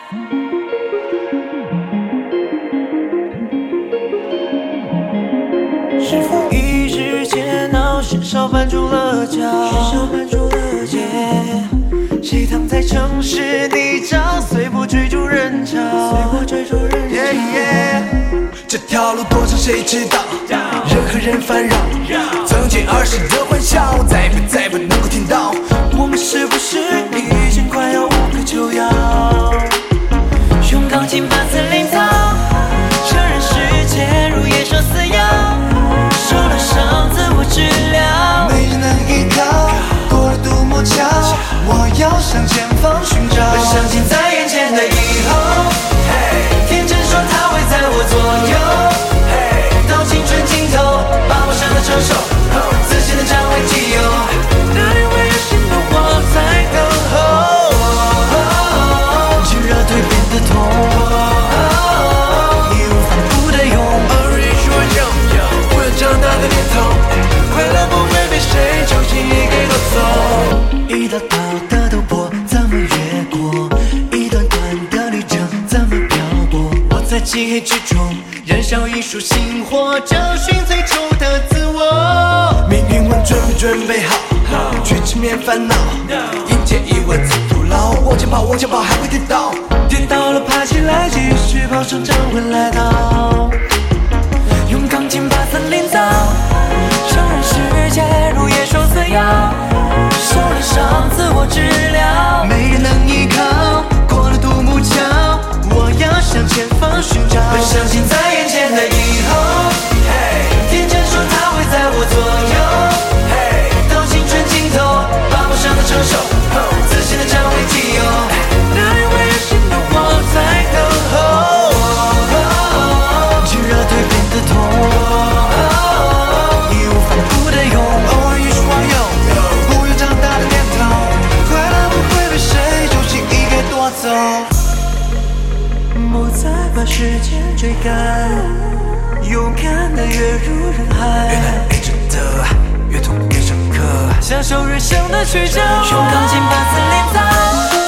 是否一时间恼，身上绊住了脚？谁躺在城市泥沼，随波追逐人潮。 这条路多长谁知道？人和人烦扰，曾经儿时的欢笑，再不能够听到。 我们是不是已经快要无可救药？用钢筋把森林造，承认世界如野兽撕咬，受了伤自我治疗， 没人能依靠，过了独木桥，我要向前方寻找。 我相信在眼前的以后，天真说它会在我左右，到青春尽头，把我伤的承受，自信的占为己有，那里会有新的我在等候，炙热蜕变的痛，义无反顾的勇， 耳语说有，我有长大的念头，快乐不会被谁就轻易给夺走。 一道道的陡坡怎么越过，一段段的旅程怎么漂泊，我在漆黑之中燃烧一束星火，找寻最初的自我。 命运问准不准备好，去直面烦恼，迎接一万次徒劳。往前跑，还会跌倒， 跌倒了爬起来，继续跑，上正轨来到。用钢筋把森林造，承认世界如野兽撕咬，受了伤自我治疗，没人能依靠，过了独木桥，我要向前方寻找。我相信在眼前的以后，天真说它会在我左右，到青春尽头，把我伤的承受，自信的占为己有，那里会有新的我在等候，炙热蜕变的痛，义无反顾的勇， 偶尔也许忘忧，不有长大的念头，快乐不会被谁就轻易给夺走。 不再把时间追赶，勇敢的跃入人海， 越难越值得，越痛越深刻， 享受人生的曲折，用钢筋把森林造。